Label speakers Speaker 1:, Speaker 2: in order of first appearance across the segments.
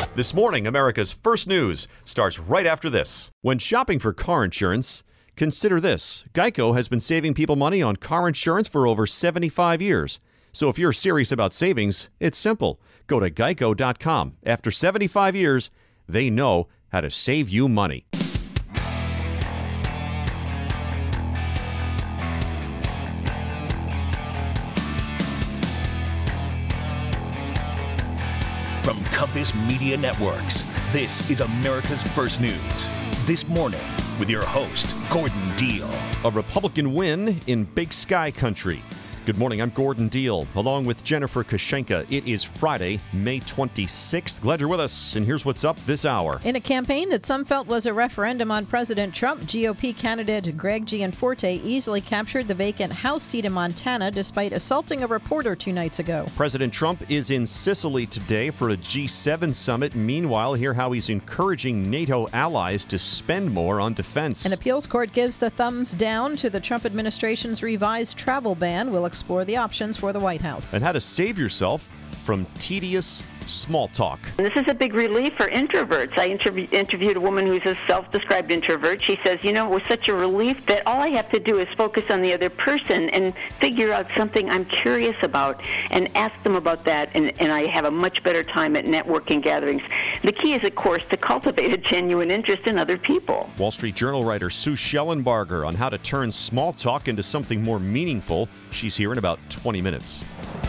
Speaker 1: This morning, America's First News starts right after this. When shopping for car insurance, consider this. Geico has been saving people money on car insurance for over 75 years. So if you're serious about savings, it's simple. Go to geico.com. After 75 years, they know how to save you money.
Speaker 2: From Compass Media Networks, this is America's First News. This morning with your host, Gordon Deal.
Speaker 1: A Republican win in Big Sky country. Good morning, I'm Gordon Deal, along with Jennifer Kashenka. It is Friday, May 26th. Glad you're with us, and here's what's up this hour.
Speaker 3: In a campaign that some felt was a referendum on President Trump, GOP candidate Greg Gianforte easily captured the vacant House seat in Montana despite assaulting a reporter 2 nights ago.
Speaker 1: President Trump is in Sicily today for a G7 summit. Meanwhile, hear how he's encouraging NATO allies to spend more on defense.
Speaker 3: An appeals court gives the thumbs down to the Trump administration's revised travel ban. We'll explore the options for the White House.
Speaker 1: And how to save yourself from tedious small talk.
Speaker 4: This is a big relief for introverts. I interviewed a woman who's a self-described introvert. She says, it was such a relief that all I have to do is focus on the other person and figure out something I'm curious about and ask them about that, and I have a much better time at networking gatherings. The key is, of course, to cultivate a genuine interest in other people.
Speaker 1: Wall Street Journal writer Sue Schellenbarger on how to turn small talk into something more meaningful. She's here in about 20 minutes.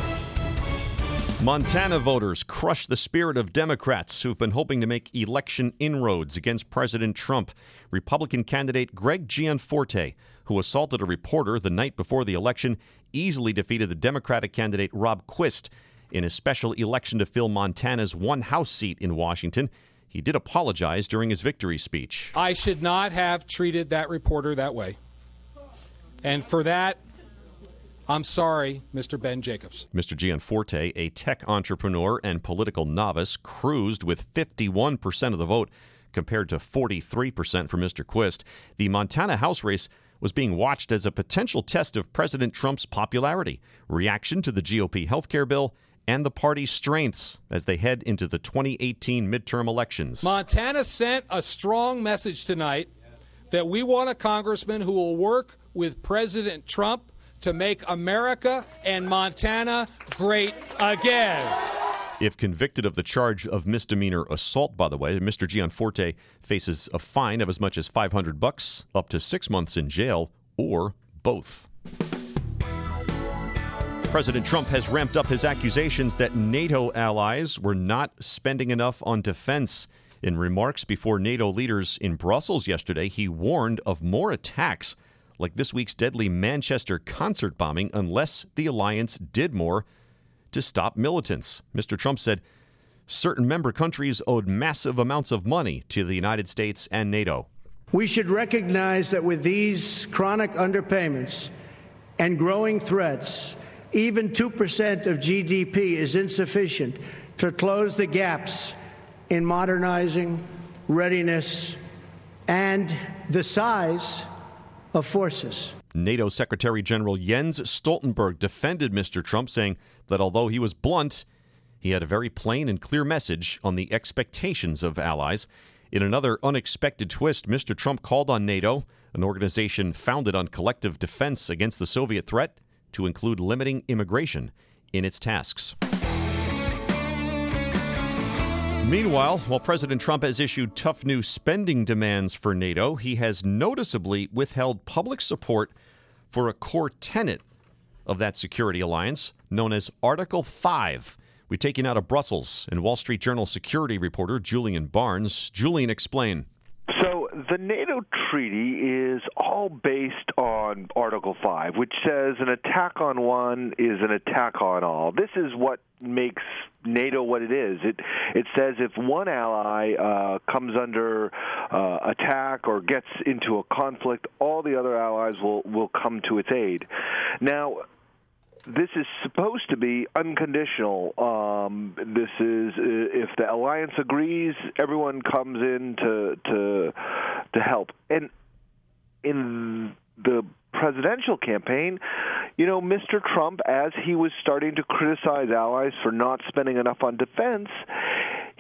Speaker 1: Montana voters crushed the spirit of Democrats who've been hoping to make election inroads against President Trump. Republican candidate Greg Gianforte, who assaulted a reporter the night before the election, easily defeated the Democratic candidate Rob Quist in a special election to fill Montana's one House seat in Washington. He did apologize during his victory speech.
Speaker 5: I should not have treated that reporter that way. And for that, I'm sorry, Mr. Ben Jacobs.
Speaker 1: Mr. Gianforte, a tech entrepreneur and political novice, cruised with 51% of the vote compared to 43% for Mr. Quist. The Montana House race was being watched as a potential test of President Trump's popularity, reaction to the GOP healthcare bill, and the party's strengths as they head into the 2018 midterm elections.
Speaker 5: Montana sent a strong message tonight that we want a congressman who will work with President Trump to make America and Montana great again.
Speaker 1: If convicted of the charge of misdemeanor assault, by the way, Mr. Gianforte faces a fine of as much as $500, up to 6 months in jail, or both. President Trump has ramped up his accusations that NATO allies were not spending enough on defense. In remarks before NATO leaders in Brussels yesterday, he warned of more attacks like this week's deadly Manchester concert bombing unless the alliance did more to stop militants. Mr. Trump said certain member countries owed massive amounts of money to the United States and NATO.
Speaker 6: We should recognize that with these chronic underpayments and growing threats, even 2% of GDP is insufficient to close the gaps in modernizing, readiness, and the size of forces.
Speaker 1: NATO Secretary General Jens Stoltenberg defended Mr. Trump, saying that although he was blunt, he had a very plain and clear message on the expectations of allies. In another unexpected twist, Mr. Trump called on NATO, an organization founded on collective defense against the Soviet threat, to include limiting immigration in its tasks. Meanwhile, while President Trump has issued tough new spending demands for NATO, he has noticeably withheld public support for a core tenet of that security alliance known as Article 5. We take you now to Brussels and Wall Street Journal security reporter Julian Barnes. Julian, explain.
Speaker 7: So the NATO treaty is all based on Article 5, which says an attack on one is an attack on all. This is what makes NATO what it is. It says if one ally comes under attack or gets into a conflict, all the other allies will come to its aid. Now, this is supposed to be unconditional. This is if the alliance agrees, everyone comes in to help. And in the presidential campaign, Mr. Trump, as he was starting to criticize allies for not spending enough on defense,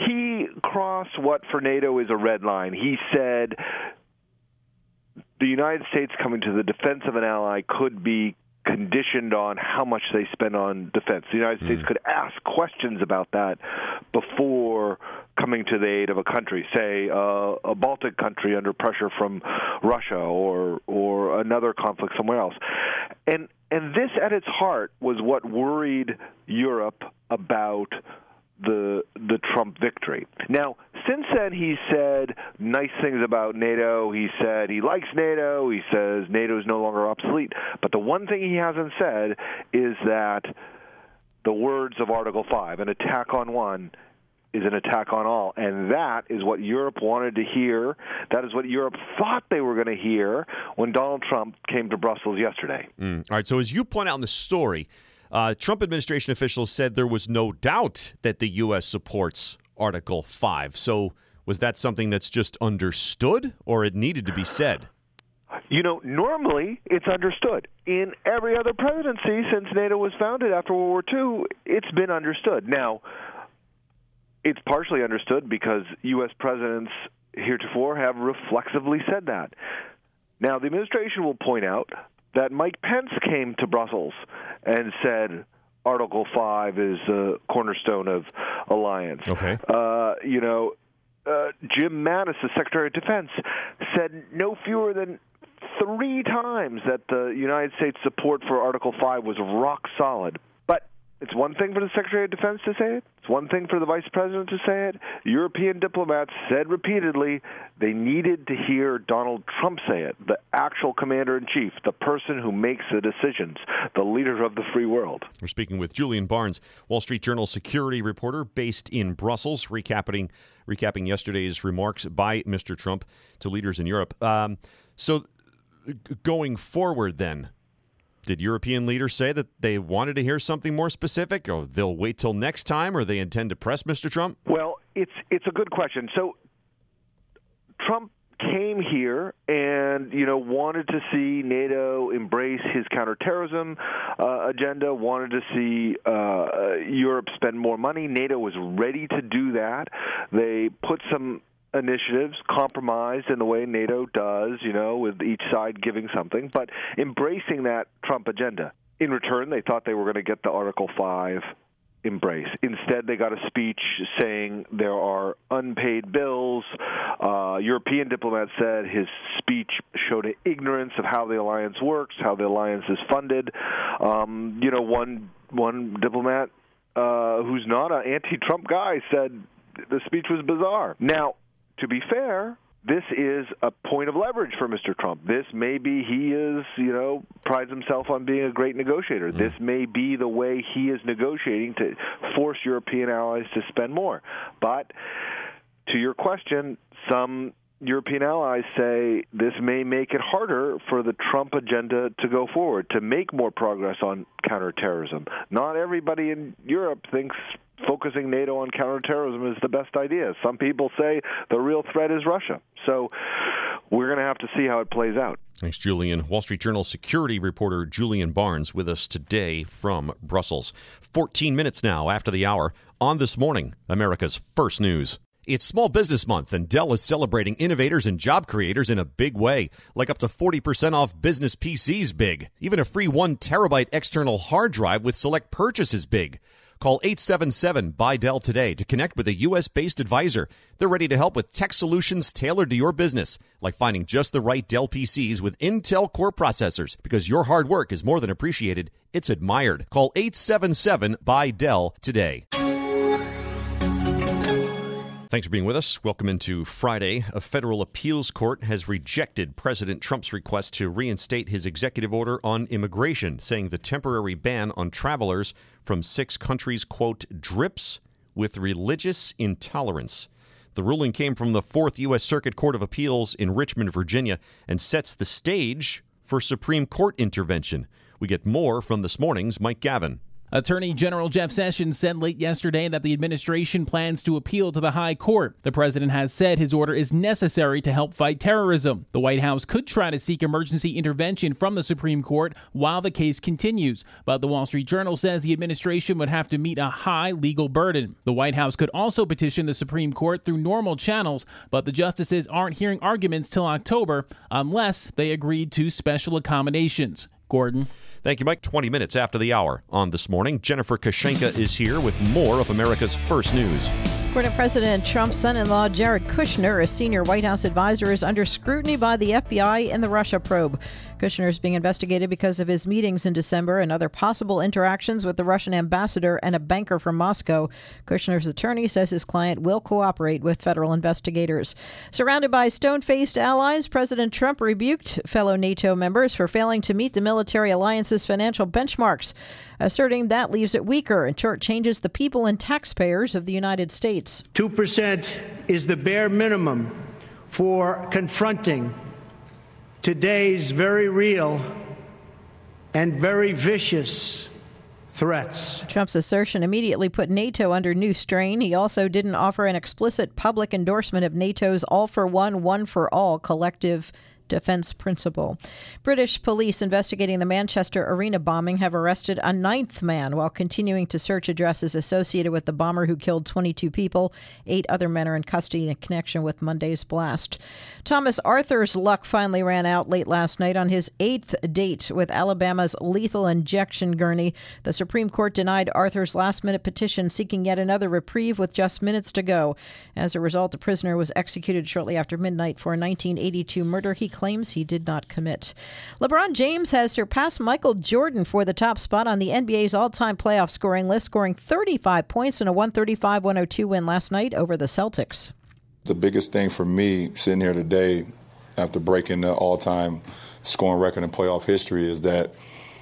Speaker 7: he crossed what for NATO is a red line. He said the United States coming to the defense of an ally could be conditioned on how much they spend on defense. The United States could ask questions about that before coming to the aid of a country, say a Baltic country under pressure from Russia or another conflict somewhere else. And this at its heart was what worried Europe about the Trump victory. Now, since then, he said nice things about NATO. He said he likes NATO. He says NATO is no longer obsolete. But the one thing he hasn't said is that the words of Article 5, an attack on one, is an attack on all. And that is what Europe wanted to hear. That is what Europe thought they were going to hear when Donald Trump came to Brussels yesterday.
Speaker 1: All right, so as you point out in the story, Trump administration officials said there was no doubt that the U.S. supports Article 5. So was that something that's just understood, or it needed to be said?
Speaker 7: You know, normally it's understood. In every other presidency since NATO was founded after World War II, it's been understood. Now, it's partially understood because U.S. presidents heretofore have reflexively said that. Now, the administration will point out that Mike Pence came to Brussels and said Article 5 is a cornerstone of alliance.
Speaker 1: Okay.
Speaker 7: Jim Mattis, the Secretary of Defense, said no fewer than 3 times that the United States support for Article 5 was rock solid. But it's one thing for the Secretary of Defense to say it. It's one thing for the Vice President to say it. European diplomats said repeatedly they needed to hear Donald Trump say it, the actual commander-in-chief, the person who makes the decisions, the leader of the free world.
Speaker 1: We're speaking with Julian Barnes, Wall Street Journal security reporter based in Brussels, recapping yesterday's remarks by Mr. Trump to leaders in Europe. So going forward then, did European leaders say that they wanted to hear something more specific, or they'll wait till next time, or they intend to press Mr. Trump?
Speaker 7: Well, it's a good question. So Trump came here and, wanted to see NATO embrace his counterterrorism agenda, wanted to see Europe spend more money. NATO was ready to do that. They put some initiatives, compromised in the way NATO does, with each side giving something, but embracing that Trump agenda. In return, they thought they were going to get the Article 5 embrace. Instead, they got a speech saying there are unpaid bills. European diplomats said his speech showed an ignorance of how the alliance works, how the alliance is funded. One diplomat who's not an anti-Trump guy said the speech was bizarre. Now, to be fair, this is a point of leverage for Mr. Trump. This may be he is, prides himself on being a great negotiator. This may be the way he is negotiating to force European allies to spend more. But to your question, some European allies say this may make it harder for the Trump agenda to go forward, to make more progress on counterterrorism. Not everybody in Europe thinks focusing NATO on counterterrorism is the best idea. Some people say the real threat is Russia. So we're going to have to see how it plays out.
Speaker 1: Thanks, Julian. Wall Street Journal security reporter Julian Barnes with us today from Brussels. 14 minutes now after the hour on This Morning, America's First News. It's Small Business Month, and Dell is celebrating innovators and job creators in a big way, like up to 40% off business PCs big. Even a free 1 terabyte external hard drive with select purchases big. Call 877-BUY-DELL today to connect with a U.S.-based advisor. They're ready to help with tech solutions tailored to your business, like finding just the right Dell PCs with Intel Core processors. Because your hard work is more than appreciated, it's admired. Call 877-BUY-DELL today. Thanks for being with us. Welcome into Friday. A federal appeals court has rejected President Trump's request to reinstate his executive order on immigration, saying the temporary ban on travelers from 6 countries, quote, drips with religious intolerance. The ruling came from the 4th U.S. Circuit Court of Appeals in Richmond, Virginia, and sets the stage for Supreme Court intervention. We get more from this morning's Mike Gavin.
Speaker 8: Attorney General Jeff Sessions said late yesterday that the administration plans to appeal to the High Court. The president has said his order is necessary to help fight terrorism. The White House could try to seek emergency intervention from the Supreme Court while the case continues, but the Wall Street Journal says the administration would have to meet a high legal burden. The White House could also petition the Supreme Court through normal channels, but the justices aren't hearing arguments till October unless they agreed to special accommodations. Gordon.
Speaker 1: Thank you, Mike. 20 minutes after the hour on This Morning, Jennifer Kashenka is here with more of America's First News.
Speaker 3: According to President Trump's son-in-law, Jared Kushner, a senior White House advisor, is under scrutiny by the FBI in the Russia probe. Kushner is being investigated because of his meetings in December and other possible interactions with the Russian ambassador and a banker from Moscow. Kushner's attorney says his client will cooperate with federal investigators. Surrounded by stone-faced allies, President Trump rebuked fellow NATO members for failing to meet the military alliance's financial benchmarks, asserting that leaves it weaker and shortchanges the people and taxpayers of the United States.
Speaker 6: 2% is the bare minimum for confronting today's very real and very vicious threats.
Speaker 3: Trump's assertion immediately put NATO under new strain. He also didn't offer an explicit public endorsement of NATO's all-for-one, one-for-all collective defense principle. British police investigating the Manchester Arena bombing have arrested a ninth man while continuing to search addresses associated with the bomber who killed 22 people. 8 other men are in custody in connection with Monday's blast. Thomas Arthur's luck finally ran out late last night on his 8th date with Alabama's lethal injection gurney. The Supreme Court denied Arthur's last-minute petition seeking yet another reprieve with just minutes to go. As a result, the prisoner was executed shortly after midnight for a 1982 murder he claims he did not commit. LeBron James has surpassed Michael Jordan for the top spot on the NBA's all-time playoff scoring list, scoring 35 points in a 135-102 win last night over the Celtics.
Speaker 9: The biggest thing for me sitting here today after breaking the all-time scoring record in playoff history is that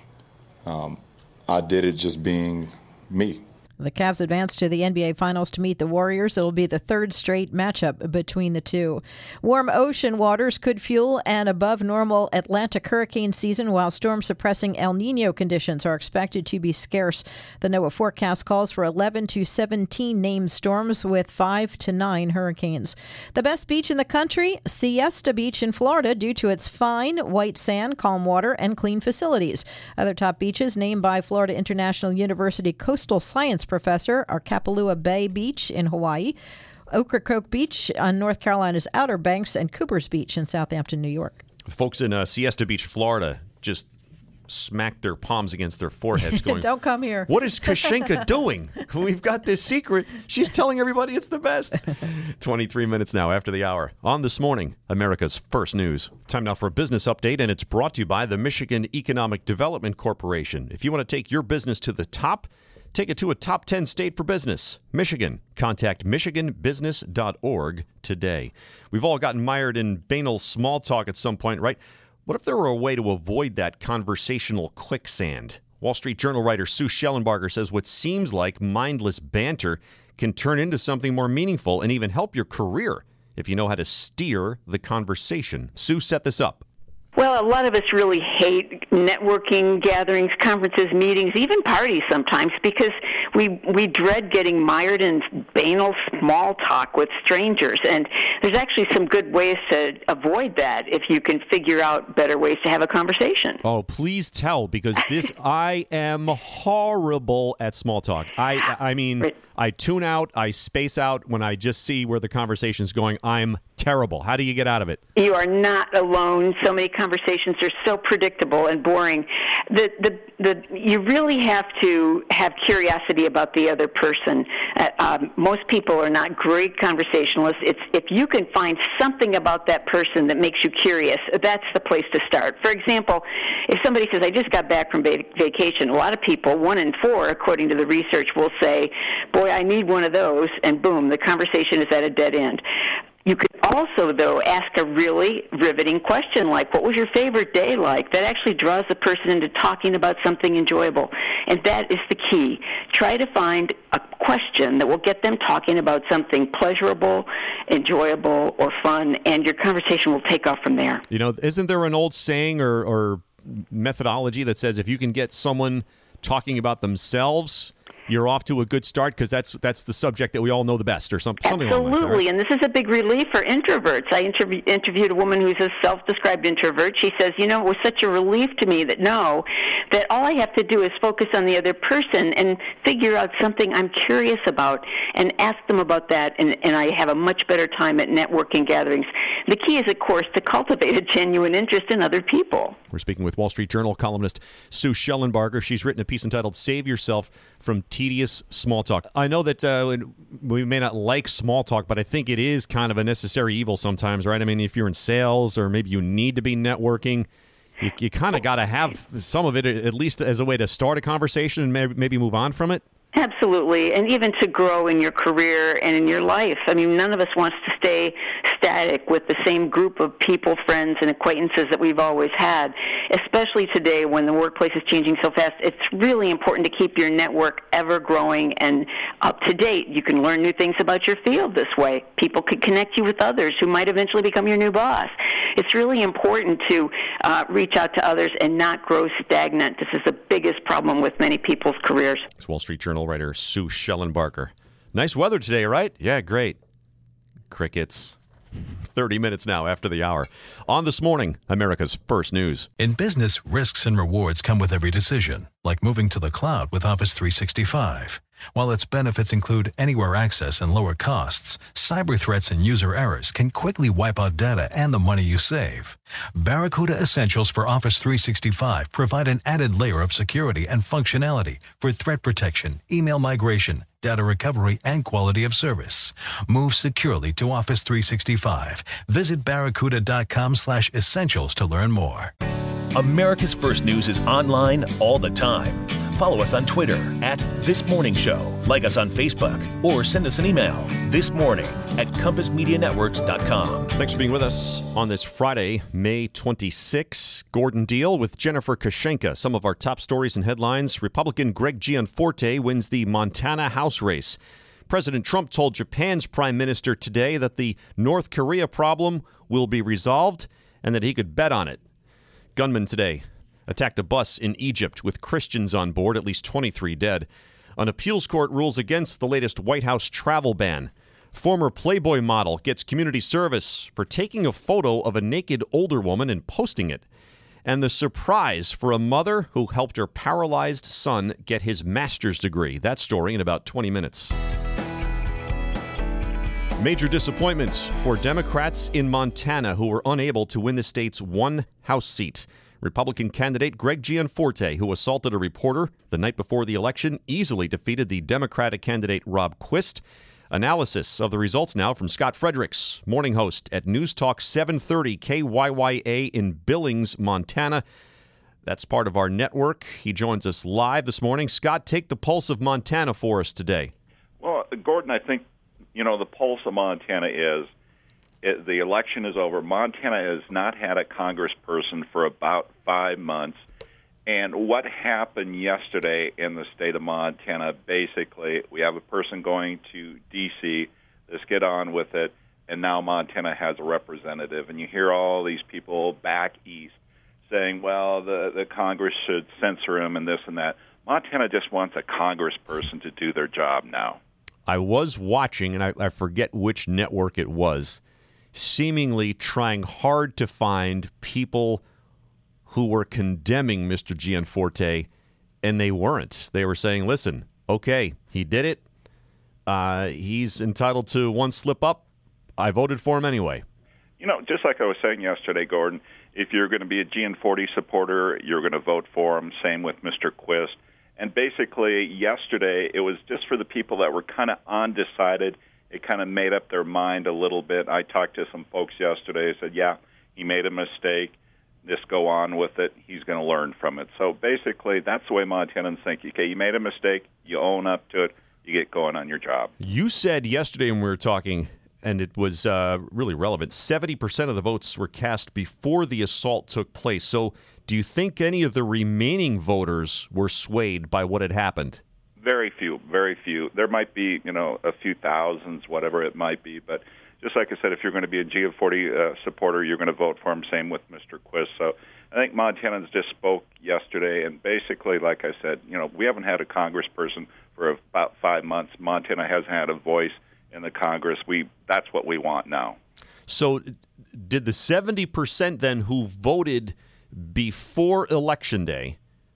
Speaker 9: I did it just being me.
Speaker 3: The Cavs advance to the NBA Finals to meet the Warriors. It'll be the third straight matchup between the two. Warm ocean waters could fuel an above-normal Atlantic hurricane season, while storm-suppressing El Nino conditions are expected to be scarce. The NOAA forecast calls for 11 to 17 named storms with 5 to 9 hurricanes. The best beach in the country, Siesta Beach in Florida, due to its fine white sand, calm water, and clean facilities. Other top beaches named by Florida International University coastal science professor are Kapalua Bay Beach in Hawaii, Ocracoke Beach on North Carolina's Outer Banks, and Cooper's Beach in Southampton, New York.
Speaker 1: Folks in Siesta Beach, Florida, just smacked their palms against their foreheads going,
Speaker 3: "Don't come here.
Speaker 1: What is Kashenka doing? We've got this secret. She's telling everybody it's the best." 23 minutes now after the hour. On This Morning, America's First News. Time now for a business update, and it's brought to you by the Michigan Economic Development Corporation. If you want to take your business to the top, take it to a top 10 state for business, Michigan. Contact michiganbusiness.org today. We've all gotten mired in banal small talk at some point, right? What if there were a way to avoid that conversational quicksand? Wall Street Journal writer Sue Schellenbarger says what seems like mindless banter can turn into something more meaningful and even help your career if you know how to steer the conversation. Sue set this up.
Speaker 4: Well, a lot of us really hate networking gatherings, conferences, meetings, even parties sometimes, because we dread getting mired in banal small talk with strangers. And there's actually some good ways to avoid that if you can figure out better ways to have a conversation.
Speaker 1: Oh, please tell, because I am horrible at small talk. I mean, I tune out, I space out when I just see where the conversation's going. I'm terrible. How do you get out of it?
Speaker 4: You are not alone. So many conversations are so predictable and boring. You really have to have curiosity about the other person. Most people are not great conversationalists. If you can find something about that person that makes you curious, that's the place to start. For example, if somebody says, "I just got back from vacation," a lot of people, 1 in 4, according to the research, will say, "Boy, I need one of those," and boom, the conversation is at a dead end. You could also, though, ask a really riveting question like, "What was your favorite day like?" That actually draws the person into talking about something enjoyable. And that is the key. Try to find a question that will get them talking about something pleasurable, enjoyable, or fun, and your conversation will take off from there.
Speaker 1: You know, isn't there an old saying or methodology that says if you can get someone talking about themselves, you're off to a good start because that's the subject that we all know the best, or something like that.
Speaker 4: Absolutely, and this is a big relief for introverts. I interviewed a woman who's a self-described introvert. She says, it was such a relief to me that all I have to do is focus on the other person and figure out something I'm curious about and ask them about that, and I have a much better time at networking gatherings. The key is, of course, to cultivate a genuine interest in other people.
Speaker 1: We're speaking with Wall Street Journal columnist Sue Schellenbarger. She's written a piece entitled Save Yourself from Tedious Small Talk. I know that we may not like small talk, but I think it is kind of a necessary evil sometimes, right? I mean, if you're in sales or maybe you need to be networking, you kind of got to have some of it, at least as a way to start a conversation and maybe move on from it.
Speaker 4: Absolutely, and even to grow in your career and in your life. I mean, none of us wants to stay static with the same group of people, friends, and acquaintances that we've always had, especially today when the workplace is changing so fast. It's really important to keep your network ever growing and up to date. You can learn new things about your field this way. People could connect you with others who might eventually become your new boss. It's really important to reach out to others and not grow stagnant. This is the biggest problem with many people's careers.
Speaker 1: It's Wall Street Journal writer Sue Schellenbarger. Nice weather today, right? Yeah, great. Crickets. 30 minutes now after the hour. On This Morning, America's First News.
Speaker 10: In business, risks and rewards come with every decision, like moving to the cloud with Office 365. While its benefits include anywhere access and lower costs, cyber threats and user errors can quickly wipe out data and the money you save. Barracuda Essentials for Office 365 provide an added layer of security and functionality for threat protection, email migration, data recovery, and quality of service. Move securely to Office 365. Visit barracuda.com/essentials to learn more.
Speaker 2: America's First News is online all the time. Follow us on Twitter @ThisMorningShow. Like us on Facebook or send us an email thismorning@compassmedianetworks.com.
Speaker 1: Thanks for being with us on this Friday, May 26. Gordon Deal with Jennifer Kashenka. Some of our top stories and headlines. Republican Greg Gianforte wins the Montana House race. President Trump told Japan's prime minister today that the North Korea problem will be resolved and that he could bet on it. Gunmen today attacked a bus in Egypt with Christians on board, at least 23 dead. An appeals court rules against the latest White House travel ban. Former Playboy model gets community service for taking a photo of a naked older woman and posting it. And the surprise for a mother who helped her paralyzed son get his master's degree. That story in about 20 minutes. Major disappointments for Democrats in Montana who were unable to win the state's one House seat. Republican candidate Greg Gianforte, who assaulted a reporter the night before the election, easily defeated the Democratic candidate Rob Quist. Analysis of the results now from Scott Fredericks, morning host at News Talk 730 KYYA in Billings, Montana. That's part of our network. He joins us live this morning. Scott, take the pulse of Montana for us today.
Speaker 11: Well, Gordon, I think, the pulse of Montana is the election is over. Montana has not had a congressperson for about 5 months. And what happened yesterday in the state of Montana, basically, we have a person going to D.C., let's get on with it, and now Montana has a representative. And you hear all these people back east saying, well, the Congress should censor him and this and that. Montana just wants a congressperson to do their job now.
Speaker 1: I was watching, and I forget which network it was, seemingly trying hard to find people who were condemning Mr. Gianforte, and they weren't. They were saying, listen, okay, he did it. He's entitled to one slip up. I voted for him anyway.
Speaker 11: Just like I was saying yesterday, Gordon, if you're going to be a Gianforte supporter, you're going to vote for him. Same with Mr. Quist. And basically, yesterday, it was just for the people that were kind of undecided. It kind of made up their mind a little bit. I talked to some folks yesterday. I said, yeah, he made a mistake. Just go on with it. He's going to learn from it. So basically, that's the way Montanans think. Okay, you made a mistake. You own up to it. You get going on your job.
Speaker 1: You said yesterday when we were talking, and it was really relevant, 70% of the votes were cast before the assault took place. So do you think any of the remaining voters were swayed by what had happened?
Speaker 11: Very few, very few. There might be, a few thousands, whatever it might be. But just like I said, if you're going to be a Gianforte supporter, you're going to vote for him. Same with Mr. Quist. So I think Montanans just spoke yesterday, and basically, like I said, we haven't had a congressperson for about 5 months. Montana hasn't had a voice in the Congress. That's what we want now.
Speaker 1: So did the 70% then who voted before Election Day,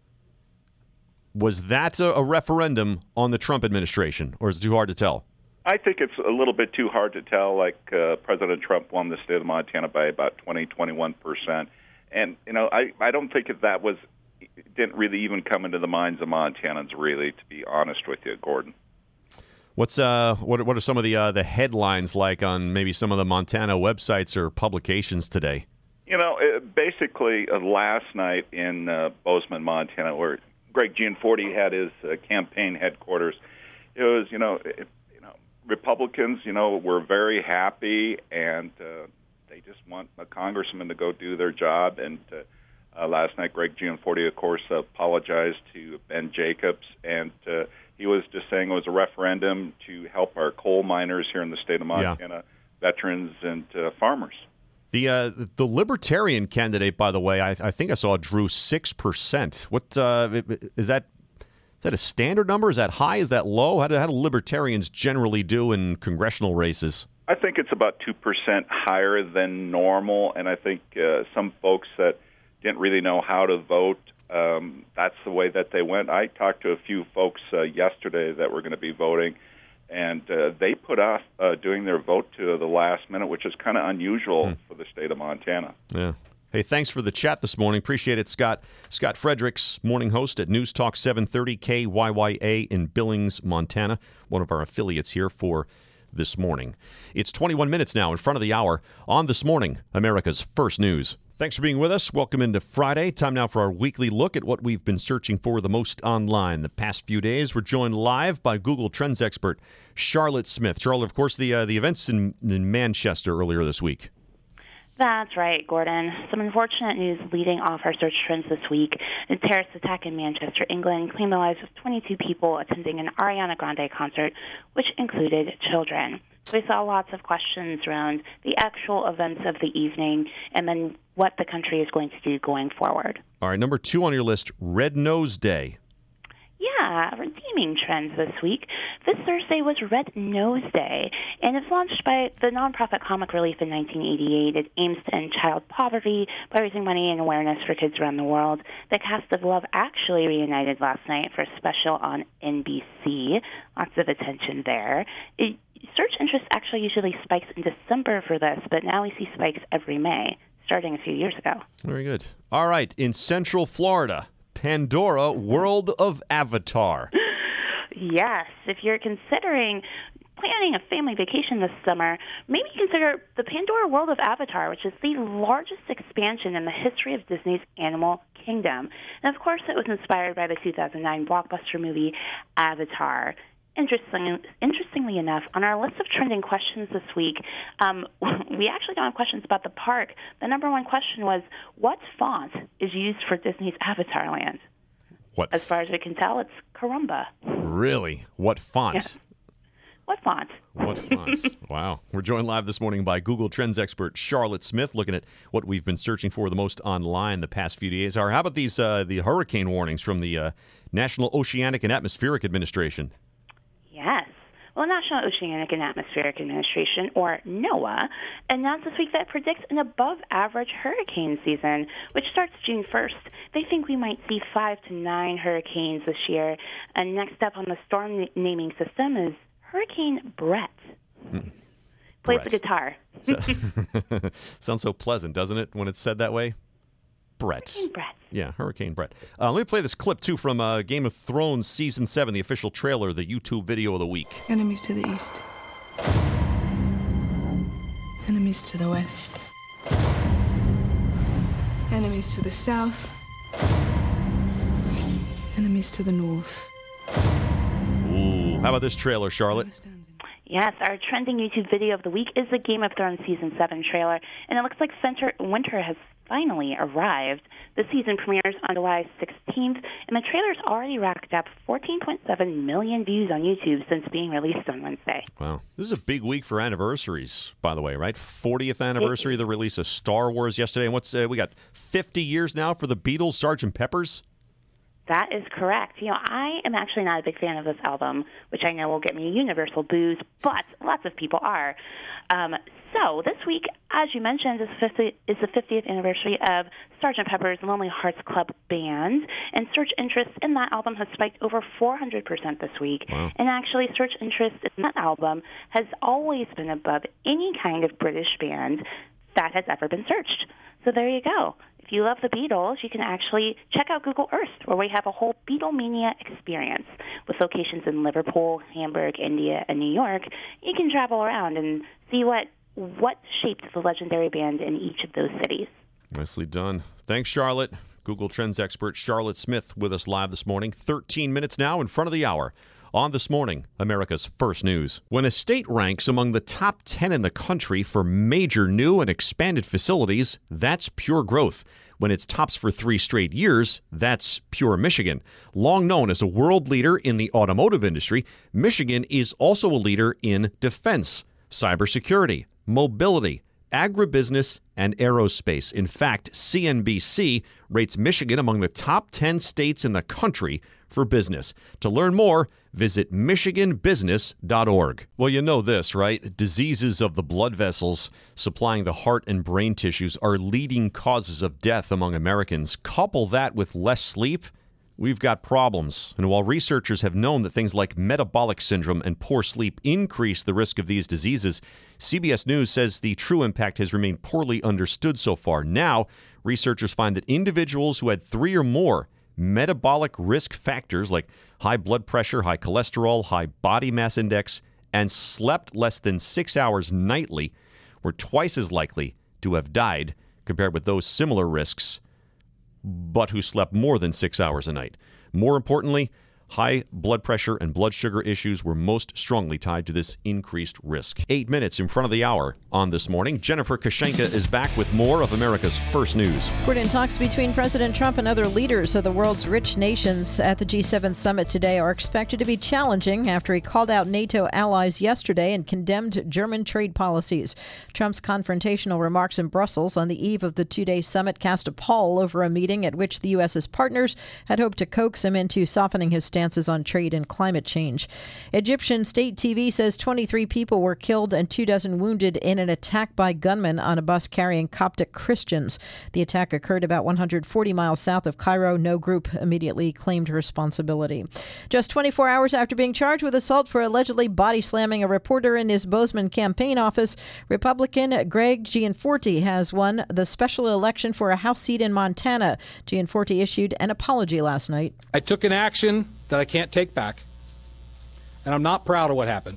Speaker 1: was that a referendum on the Trump administration, or is it too hard to tell?
Speaker 11: I think it's a little bit too hard to tell. Like President Trump won the state of Montana by about 21%. And, I don't think it didn't really even come into the minds of Montanans, really, to be honest with you, Gordon.
Speaker 1: What are some of the headlines like on maybe some of the Montana websites or publications today?
Speaker 11: Basically, last night in Bozeman, Montana, where Greg Gianforte had his campaign headquarters, it was, Republicans, were very happy, and they just want a congressman to go do their job. And last night, Greg Gianforte, of course, apologized to Ben Jacobs, and he was just saying it was a referendum to help our coal miners here in the state of Montana, veterans, and farmers.
Speaker 1: The Libertarian candidate, by the way, I think I saw drew 6%. What is that? Is that a standard number? Is that high? Is that low? How do Libertarians generally do in congressional races?
Speaker 11: I think it's about 2% higher than normal, and I think some folks that didn't really know how to vote, that's the way that they went. I talked to a few folks yesterday that were going to be voting, and they put off doing their vote to the last minute, which is kind of unusual for the state of Montana.
Speaker 1: Yeah. Hey, thanks for the chat this morning. Appreciate it, Scott. Scott Fredericks, morning host at News Talk 730 KYYA in Billings, Montana, one of our affiliates here for This Morning. It's 21 minutes now in front of the hour on This Morning, America's First News. Thanks for being with us. Welcome into Friday. Time now for our weekly look at what we've been searching for the most online the past few days. We're joined live by Google Trends expert Charlotte Smith. Charlotte, of course, the events in Manchester earlier this week.
Speaker 12: That's right, Gordon. Some unfortunate news leading off our search trends this week. A terrorist attack in Manchester, England, claimed the lives of 22 people attending an Ariana Grande concert, which included children. We saw lots of questions around the actual events of the evening and then what the country is going to do going forward.
Speaker 1: All right, number 2 on your list, Red Nose Day.
Speaker 12: Yeah, redeeming trends this week. This Thursday was Red Nose Day, and it's launched by the nonprofit Comic Relief in 1988. It aims to end child poverty by raising money and awareness for kids around the world. The cast of Love Actually reunited last night for a special on NBC. Lots of attention there. Search interest actually usually spikes in December for this, but now we see spikes every May, starting a few years ago.
Speaker 1: Very good. All right, in Central Florida, Pandora World of Avatar.
Speaker 12: Yes, if you're considering planning a family vacation this summer, maybe consider the Pandora World of Avatar, which is the largest expansion in the history of Disney's Animal Kingdom. And of course, it was inspired by the 2009 blockbuster movie Avatar. Interestingly enough, on our list of trending questions this week, we actually don't have questions about the park. The number one question was, what font is used for Disney's Avatar Land? As far as we can tell, it's Karumba.
Speaker 1: Really? What font?
Speaker 12: Yeah. What font?
Speaker 1: What fonts? Wow. We're joined live this morning by Google Trends expert Charlotte Smith, looking at what we've been searching for the most online the past few days. How about these the hurricane warnings from the National Oceanic and Atmospheric Administration?
Speaker 12: Yes. Well, National Oceanic and Atmospheric Administration, or NOAA, announced this week that it predicts an above-average hurricane season, which starts June 1st. They think we might see 5 to 9 hurricanes this year. And next up on the storm naming system is Hurricane Brett. Plays the guitar.
Speaker 1: Sounds so pleasant, doesn't it, when it's said that way? Brett.
Speaker 12: Hurricane Brett.
Speaker 1: Yeah, Hurricane Brett. Let me play this clip, too, from Game of Thrones Season 7, the official trailer, the YouTube video of the week.
Speaker 13: Enemies to the east. Enemies to the west. Enemies to the south. Enemies to the north.
Speaker 1: Ooh, how about this trailer, Charlotte?
Speaker 12: Yes, our trending YouTube video of the week is the Game of Thrones Season 7 trailer, and it looks like winter has finally arrived. The season premieres on July 16th, and the trailer's already racked up 14.7 million views on YouTube since being released on Wednesday.
Speaker 1: Wow. This is a big week for anniversaries, by the way, right? 40th anniversary of the release of Star Wars yesterday. And we got 50 years now for the Beatles, Sgt. Pepper's?
Speaker 12: That is correct. I am actually not a big fan of this album, which I know will get me a universal booze, but lots of people are. So this week, as you mentioned, is the 50th anniversary of Sgt. Pepper's Lonely Hearts Club Band, and search interest in that album has spiked over 400% this week.
Speaker 1: Wow.
Speaker 12: And actually, search interest in that album has always been above any kind of British band that has ever been searched. So there you go. If you love the Beatles, you can actually check out Google Earth, where we have a whole Beatlemania experience with locations in Liverpool, Hamburg, India, and New York. You can travel around and see what shaped the legendary band in each of those cities.
Speaker 1: Nicely done. Thanks, Charlotte. Google Trends expert Charlotte Smith with us live this morning. 13 minutes now in front of the hour. On This Morning, America's First News. When a state ranks among the top 10 in the country for major new and expanded facilities, that's pure growth. When it's tops for 3 straight years, that's pure Michigan. Long known as a world leader in the automotive industry, Michigan is also a leader in defense, cybersecurity, mobility, agribusiness, and aerospace. In fact, CNBC rates Michigan among the top 10 states in the country for business. To learn more, visit michiganbusiness.org. Well, you know this, right? Diseases of the blood vessels supplying the heart and brain tissues are leading causes of death among Americans. Couple that with less sleep, we've got problems. And while researchers have known that things like metabolic syndrome and poor sleep increase the risk of these diseases, CBS News says the true impact has remained poorly understood so far. Now, researchers find that individuals who had 3 or more metabolic risk factors like high blood pressure, high cholesterol, high body mass index, and slept less than 6 hours nightly were twice as likely to have died compared with those similar risks, but who slept more than 6 hours a night. More importantly, high blood pressure and blood sugar issues were most strongly tied to this increased risk. 8 minutes in front of the hour on This Morning. Jennifer Kashenka is back with more of America's First News.
Speaker 3: We're in talks between President Trump and other leaders of the world's rich nations at the G7 summit today are expected to be challenging after he called out NATO allies yesterday and condemned German trade policies. Trump's confrontational remarks in Brussels on the eve of the 2-day summit cast a pall over a meeting at which the U.S.'s partners had hoped to coax him into softening his stances on trade and climate change. Egyptian state TV says 23 people were killed and 24 wounded in an attack by gunmen on a bus carrying Coptic Christians. The attack occurred about 140 miles south of Cairo. No group immediately claimed responsibility. Just 24 hours after being charged with assault for allegedly body slamming a reporter in his Bozeman campaign office, Republican Greg Gianforte has won the special election for a House seat in Montana. Gianforte issued an apology last night.
Speaker 5: I took an action that I can't take back, and I'm not proud of what happened.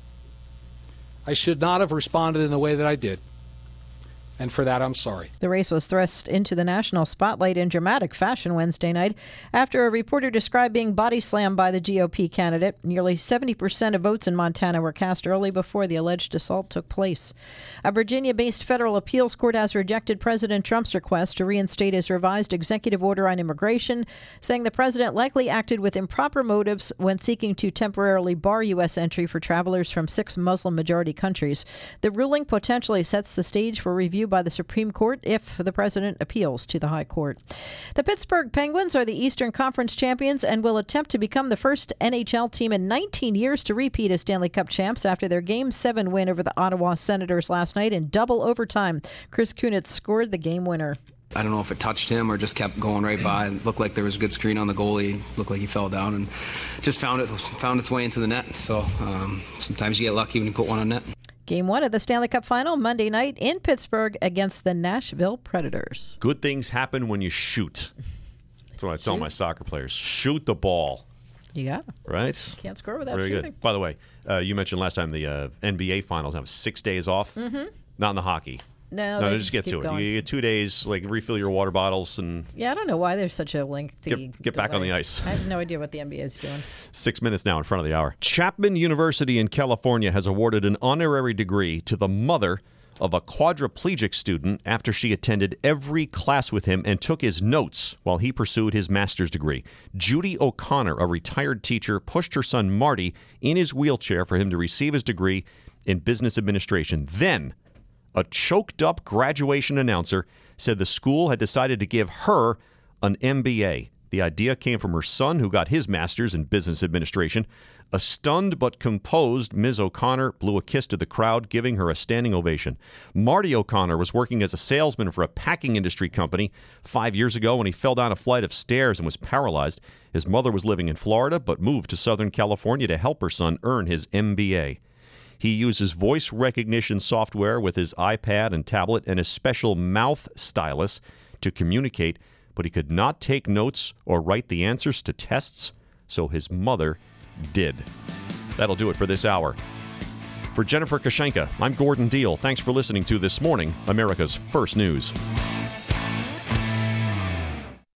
Speaker 5: I should not have responded in the way that I did, and for that I'm sorry.
Speaker 3: The race was thrust into the national spotlight in dramatic fashion Wednesday night after a reporter described being body slammed by the GOP candidate. Nearly 70% of votes in Montana were cast early before the alleged assault took place. A Virginia-based federal appeals court has rejected President Trump's request to reinstate his revised executive order on immigration, saying the president likely acted with improper motives when seeking to temporarily bar U.S. entry for travelers from 6 Muslim-majority countries. The ruling potentially sets the stage for review by the Supreme Court if the president appeals to the High Court. The Pittsburgh Penguins are the Eastern Conference champions and will attempt to become the first NHL team in 19 years to repeat as Stanley Cup champs after their Game 7 win over the Ottawa Senators last night in double overtime. Chris Kunitz scored the game winner.
Speaker 14: I don't know if it touched him or just kept going right by. It looked like there was a good screen on the goalie. Looked like he fell down and just found its way into the net. So sometimes you get lucky when you put one on net.
Speaker 3: Game 1 of the Stanley Cup Final Monday night in Pittsburgh against the Nashville Predators.
Speaker 1: Good things happen when you shoot. That's what I tell my soccer players. Shoot the ball.
Speaker 3: Yeah.
Speaker 1: Right?
Speaker 3: Can't score without
Speaker 1: Very
Speaker 3: shooting.
Speaker 1: good. By the way, you mentioned last time the NBA Finals have 6 days off.
Speaker 3: Mm-hmm.
Speaker 1: Not in the hockey.
Speaker 3: No,
Speaker 1: just get to it.
Speaker 3: Going.
Speaker 1: You get 2 days, like refill your water bottles and
Speaker 3: Yeah, I don't know why there's such a lengthy
Speaker 1: get back on the ice.
Speaker 3: I have no idea what the NBA is doing.
Speaker 1: 6 minutes now in front of the hour. Chapman University in California has awarded an honorary degree to the mother of a quadriplegic student after she attended every class with him and took his notes while he pursued his master's degree. Judy O'Connor, a retired teacher, pushed her son Marty in his wheelchair for him to receive his degree in business administration. Then, a choked-up graduation announcer said the school had decided to give her an MBA. The idea came from her son, who got his master's in business administration. A stunned but composed Ms. O'Connor blew a kiss to the crowd, giving her a standing ovation. Marty O'Connor was working as a salesman for a packing industry company 5 years ago when he fell down a flight of stairs and was paralyzed. His mother was living in Florida but moved to Southern California to help her son earn his MBA. He uses voice recognition software with his iPad and tablet and a special mouth stylus to communicate, but he could not take notes or write the answers to tests, so his mother did. That'll do it for this hour. For Jennifer Kashenka, I'm Gordon Deal. Thanks for listening to This Morning, America's First News.